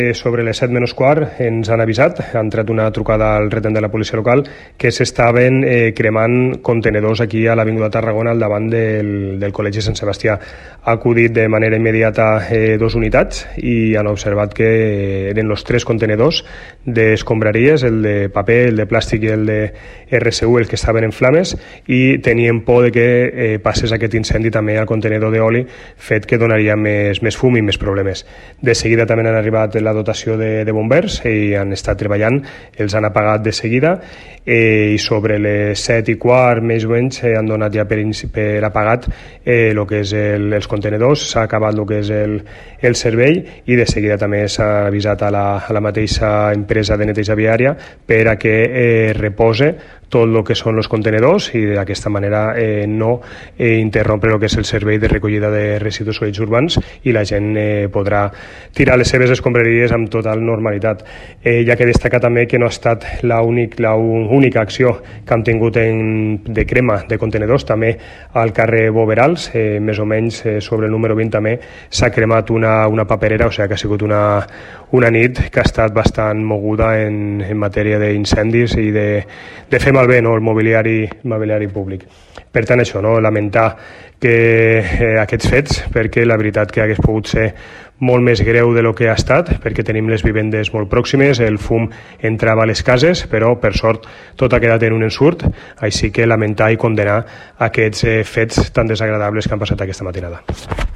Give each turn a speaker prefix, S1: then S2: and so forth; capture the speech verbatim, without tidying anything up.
S1: Sobre les set menys quart ens han avisat, han tret una trucada al retén de la policia local, que s'estaven eh, cremant contenedors aquí a l'Avinguda Tarragona al davant del, del Col·legi Sant Sebastià. Ha acudit de manera immediata eh, dos unitats i han observat que eren els tres contenedors d'escombraries, el de paper, el de plàstic i el de R S U, els que estaven en flames, i tenien por de que eh, passés aquest incendi també al contenedor d'oli, fet que donaria més, més fum i més problemes. De seguida també han arribat la dotació de, de bombers i han estat treballant, els han apagat de seguida eh, i sobre les set i quart més o menys eh, han donat ja per, per apagat eh, el que és el, els contenedors, s'ha acabat el que és el, el servei i de seguida també s'ha avisat a la, a la mateixa empresa de neteja viària per a que eh, repose tot el que són els contenedors i d'aquesta manera eh, no eh, interrompre el que és el servei de recollida de residus sòlids urbans i la gent eh, podrà tirar les seves escombraries amb total normalitat. Eh, ja que destacar també que no ha estat l'única acció que han tingut en, de crema de contenedors, també al carrer Boverals, eh, més o menys eh, sobre el número vint també s'ha cremat una, una paperera, o sigui que ha sigut una, una nit que ha estat bastant moguda en, en matèria d'incendis i de, de fer malbé no, el mobiliari, mobiliari públic. Per tant, això, no, lamentar que eh, aquests fets, perquè la veritat que hagués pogut ser molt més greu de lo que ha estat, perquè tenim les vivendes molt pròximes, el fum entrava a les cases, però per sort tot ha quedat en un ensurt, així que lamentar i condenar aquests eh, fets tan desagradables que han passat aquesta matinada.